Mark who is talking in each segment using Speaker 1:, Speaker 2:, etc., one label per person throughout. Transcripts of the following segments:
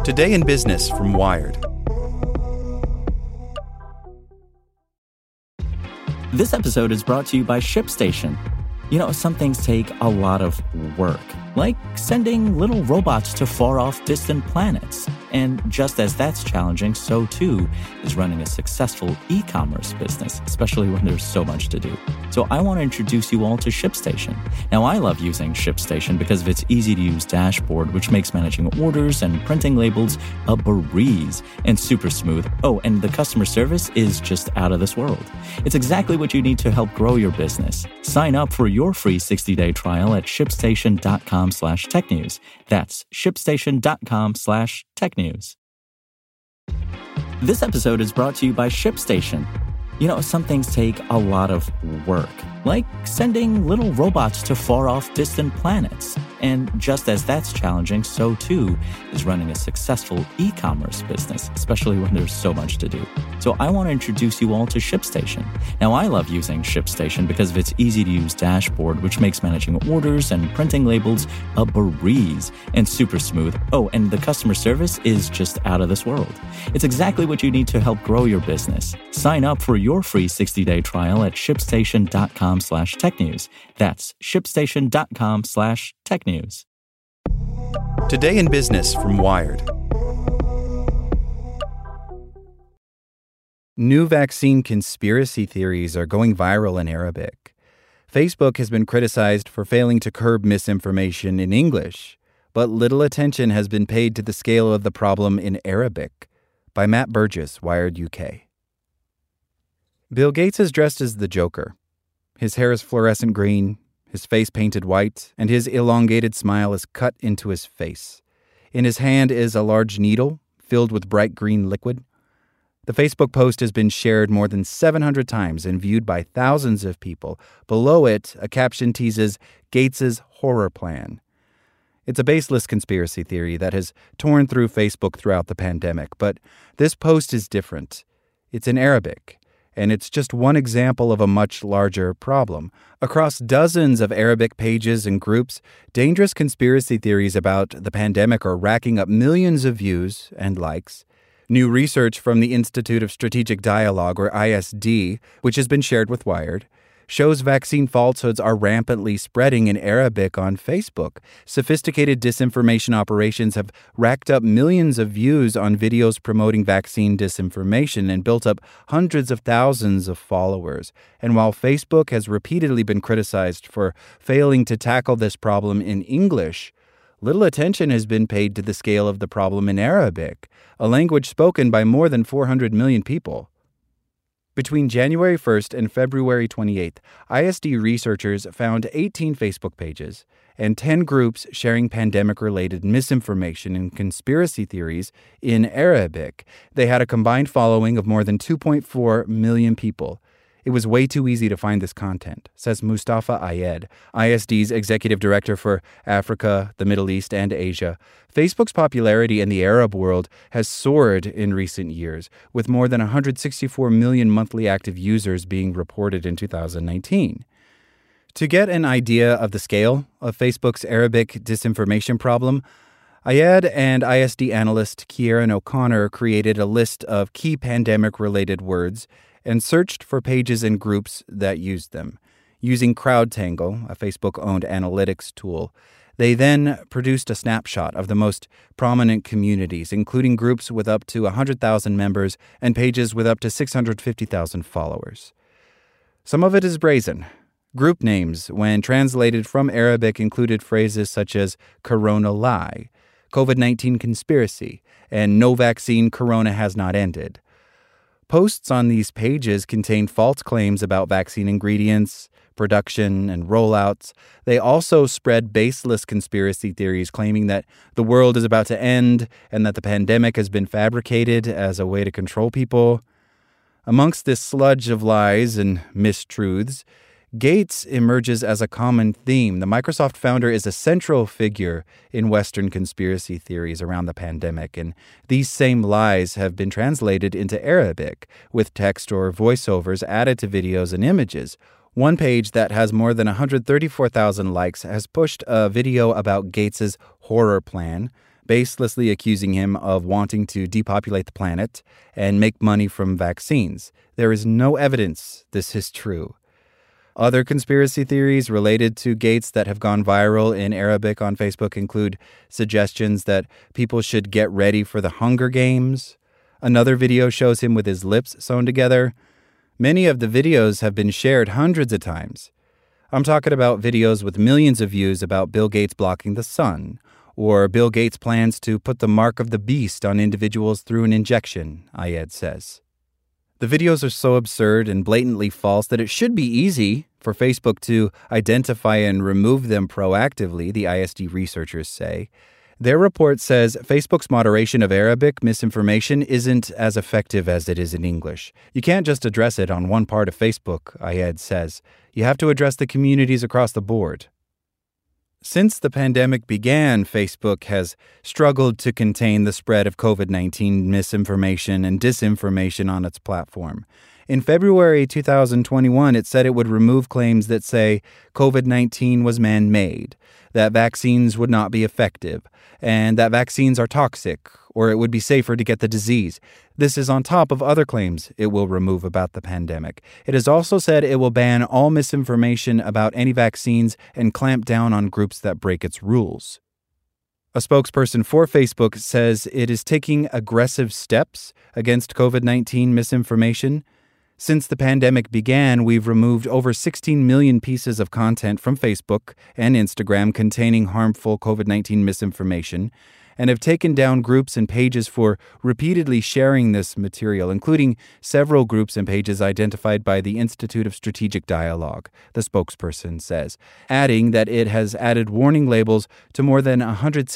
Speaker 1: Today in Business from Wired.
Speaker 2: This episode is brought to you by ShipStation. You know, some things take a lot of work, like sending little robots to far-off distant planets. And just as that's challenging, so too is running a successful e-commerce business, especially when there's so much to do. So I want to introduce you all to ShipStation. Now, I love using ShipStation because of its easy-to-use dashboard, which makes managing orders and printing labels a breeze and super smooth. Oh, and the customer service is just out of this world. It's exactly what you need to help grow your business. Sign up for your free 60-day trial at shipstation.com/technews. That's shipstation.com/technews. This episode is brought to you by ShipStation. You know, some things take a lot of work, like sending little robots to far-off distant planets. And just as that's challenging, so too is running a successful e-commerce business, especially when there's so much to do. So I want to introduce you all to ShipStation. Now, I love using ShipStation because of its easy-to-use dashboard, which makes managing orders and printing labels a breeze and super smooth. Oh, and the customer service is just out of this world. It's exactly what you need to help grow your business. Sign up for your free 60-day trial at shipstation.com/technews. That's shipstation.com/technews.
Speaker 1: Today in Business from Wired. New vaccine conspiracy theories are going viral in Arabic. Facebook has been criticized for failing to curb misinformation in English, but little attention has been paid to the scale of the problem in Arabic. By Matt Burgess, Wired UK. Bill Gates is dressed as the Joker. His hair is fluorescent green, his face painted white, and his elongated smile is cut into his face. In his hand is a large needle filled with bright green liquid. The Facebook post has been shared more than 700 times and viewed by thousands of people. Below it, a caption teases Gates's horror plan. It's a baseless conspiracy theory that has torn through Facebook throughout the pandemic, but this post is different. It's in Arabic. And it's just one example of a much larger problem. Across dozens of Arabic pages and groups, dangerous conspiracy theories about the pandemic are racking up millions of views and likes. New research from the Institute of Strategic Dialogue, or ISD, which has been shared with Wired, shows vaccine falsehoods are rampantly spreading in Arabic on Facebook. Sophisticated disinformation operations have racked up millions of views on videos promoting vaccine disinformation and built up hundreds of thousands of followers. And while Facebook has repeatedly been criticized for failing to tackle this problem in English, little attention has been paid to the scale of the problem in Arabic, a language spoken by more than 400 million people. Between January 1st and February 28th, ISD researchers found 18 Facebook pages and 10 groups sharing pandemic-related misinformation and conspiracy theories in Arabic. They had a combined following of more than 2.4 million people. It was way too easy to find this content, says Mustafa Ayed, ISD's executive director for Africa, the Middle East, and Asia. Facebook's popularity in the Arab world has soared in recent years, with more than 164 million monthly active users being reported in 2019. To get an idea of the scale of Facebook's Arabic disinformation problem, Ayed and ISD analyst Kieran O'Connor created a list of key pandemic-related words and searched for pages and groups that used them. Using CrowdTangle, a Facebook-owned analytics tool, they then produced a snapshot of the most prominent communities, including groups with up to 100,000 members and pages with up to 650,000 followers. Some of it is brazen. Group names, when translated from Arabic, included phrases such as Corona lie, COVID-19 conspiracy, and no vaccine, Corona has not ended. Posts on these pages contain false claims about vaccine ingredients, production, and rollouts. They also spread baseless conspiracy theories claiming that the world is about to end and that the pandemic has been fabricated as a way to control people. Amongst this sludge of lies and mistruths, Gates emerges as a common theme. The Microsoft founder is a central figure in Western conspiracy theories around the pandemic, and these same lies have been translated into Arabic, with text or voiceovers added to videos and images. One page that has more than 134,000 likes has pushed a video about Gates's horror plan. baselessly accusing him of wanting to depopulate the planet and make money from vaccines. There is no evidence this is true. Other conspiracy theories related to Gates that have gone viral in Arabic on Facebook include suggestions that people should get ready for the Hunger Games. Another video shows him with his lips sewn together. Many of the videos have been shared hundreds of times. I'm talking about videos with millions of views about Bill Gates blocking the sun, or Bill Gates' plans to put the mark of the beast on individuals through an injection, Ayed says. The videos are so absurd and blatantly false that it should be easy for Facebook to identify and remove them proactively, the ISD researchers say. Their report says Facebook's moderation of Arabic misinformation isn't as effective as it is in English. You can't just address it on one part of Facebook, Ayed says. You have to address the communities across the board. Since the pandemic began, Facebook has struggled to contain the spread of COVID-19 misinformation and disinformation on its platform. In February 2021, it said it would remove claims that say COVID-19 was man-made, that vaccines would not be effective, and that vaccines are toxic, or it would be safer to get the disease. This is on top of other claims it will remove about the pandemic. It has also said it will ban all misinformation about any vaccines and clamp down on groups that break its rules. A spokesperson for Facebook says it is taking aggressive steps against COVID-19 misinformation. Since the pandemic began, we've removed over 16 million pieces of content from Facebook and Instagram containing harmful COVID-19 misinformation, and have taken down groups and pages for repeatedly sharing this material, including several groups and pages identified by the Institute of Strategic Dialogue, the spokesperson says, adding that it has added warning labels to more than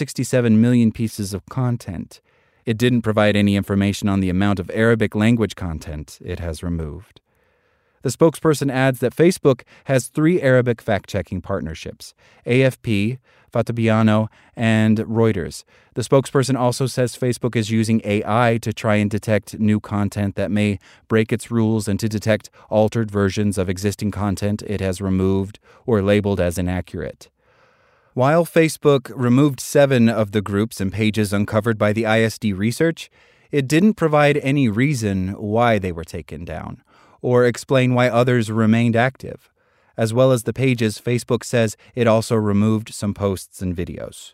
Speaker 1: 167 million pieces of content. It didn't provide any information on the amount of Arabic language content it has removed. The spokesperson adds that Facebook has 3 Arabic fact-checking partnerships: AFP, Fatabiano, and Reuters. The spokesperson also says Facebook is using AI to try and detect new content that may break its rules and to detect altered versions of existing content it has removed or labeled as inaccurate. While Facebook removed 7 of the groups and pages uncovered by the ISD research, it didn't provide any reason why they were taken down, or explain why others remained active. As well as the pages, Facebook says it also removed some posts and videos.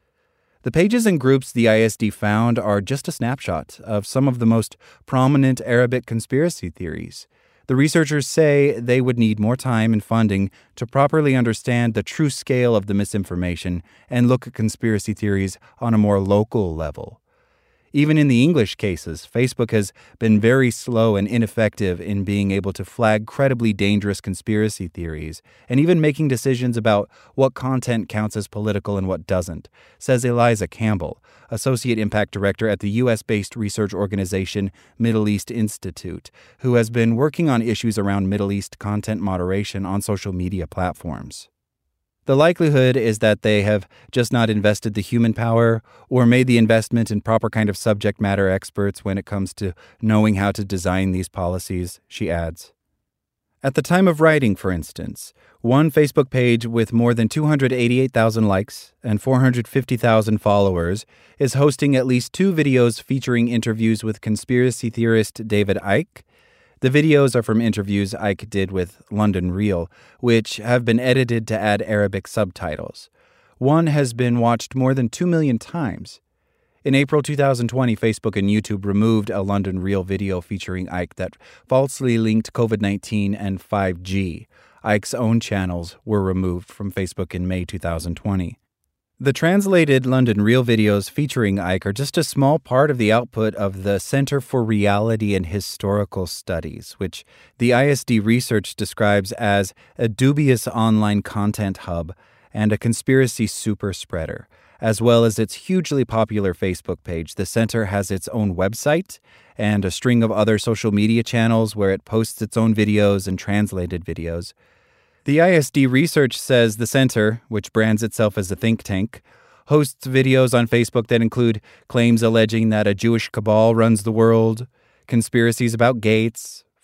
Speaker 1: The pages and groups the ISD found are just a snapshot of some of the most prominent Arabic conspiracy theories. The researchers say they would need more time and funding to properly understand the true scale of the misinformation and look at conspiracy theories on a more local level. Even in the English cases, Facebook has been very slow and ineffective in being able to flag credibly dangerous conspiracy theories and even making decisions about what content counts as political and what doesn't, says Eliza Campbell, Associate Impact Director at the U.S.-based research organization Middle East Institute, who has been working on issues around Middle East content moderation on social media platforms. The likelihood is that they have just not invested the human power or made the investment in proper kind of subject matter experts when it comes to knowing how to design these policies, she adds. At the time of writing, for instance, one Facebook page with more than 288,000 likes and 450,000 followers is hosting at least 2 videos featuring interviews with conspiracy theorist David Icke. The videos are from interviews Icke did with London Real, which have been edited to add Arabic subtitles. One has been watched more than 2 million times. In April 2020, Facebook and YouTube removed a London Real video featuring Icke that falsely linked COVID-19 and 5G. Icke's own channels were removed from Facebook in May 2020. The translated London Real videos featuring Icke are just a small part of the output of the Center for Reality and Historical Studies, which the ISD research describes as a dubious online content hub and a conspiracy super spreader. As well as its hugely popular Facebook page, the center has its own website and a string of other social media channels where it posts its own videos and translated videos. The ISD research says the center, which brands itself as a think tank, hosts videos on Facebook that include claims alleging that a Jewish cabal runs the world, conspiracies about Gates,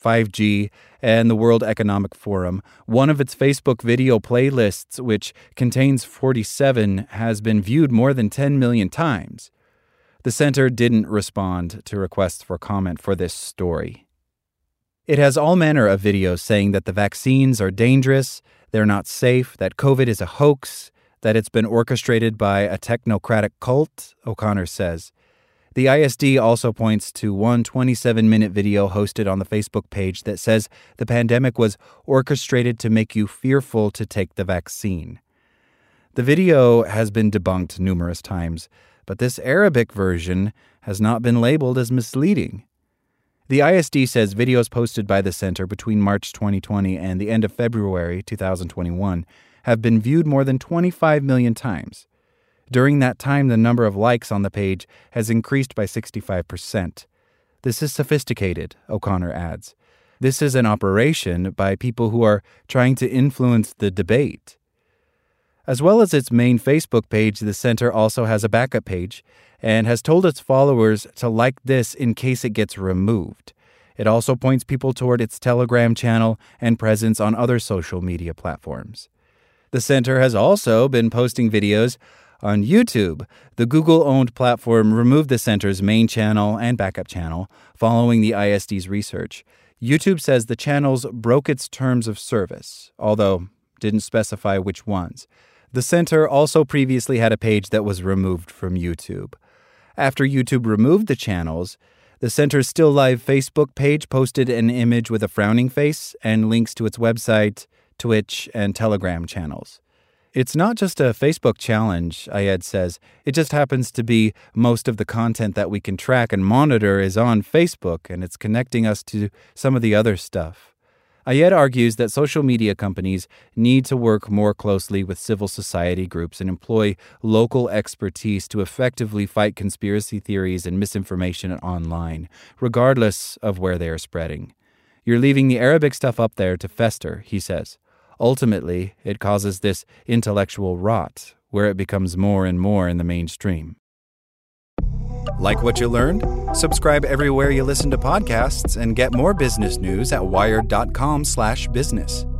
Speaker 1: 5G, and the World Economic Forum. One of its Facebook video playlists, which contains 47, has been viewed more than 10 million times. The center didn't respond to requests for comment for this story. It has all manner of videos saying that the vaccines are dangerous, they're not safe, that COVID is a hoax, that it's been orchestrated by a technocratic cult, O'Connor says. The ISD also points to one 27-minute video hosted on the Facebook page that says the pandemic was orchestrated to make you fearful to take the vaccine. The video has been debunked numerous times, but this Arabic version has not been labeled as misleading. The ISD says videos posted by the center between March 2020 and the end of February 2021 have been viewed more than 25 million times. During that time, the number of likes on the page has increased by 65%. This is sophisticated, O'Connor adds. This is an operation by people who are trying to influence the debate. As well as its main Facebook page, the center also has a backup page and has told its followers to like this in case it gets removed. It also points people toward its Telegram channel and presence on other social media platforms. The center has also been posting videos on YouTube. The Google-owned platform removed the center's main channel and backup channel following the ISD's research. YouTube says the channels broke its terms of service, although didn't specify which ones. The center also previously had a page that was removed from YouTube. After YouTube removed the channels, the center's Still Live Facebook page posted an image with a frowning face and links to its website, Twitch, and Telegram channels. It's not just a Facebook challenge, Ayed says. It just happens to be most of the content that we can track and monitor is on Facebook, and it's connecting us to some of the other stuff. Ayed argues that social media companies need to work more closely with civil society groups and employ local expertise to effectively fight conspiracy theories and misinformation online, regardless of where they are spreading. You're leaving the Arabic stuff up there to fester, he says. Ultimately, it causes this intellectual rot, where it becomes more and more in the mainstream. Like what you learned? Subscribe everywhere you listen to podcasts and get more business news at wired.com/business.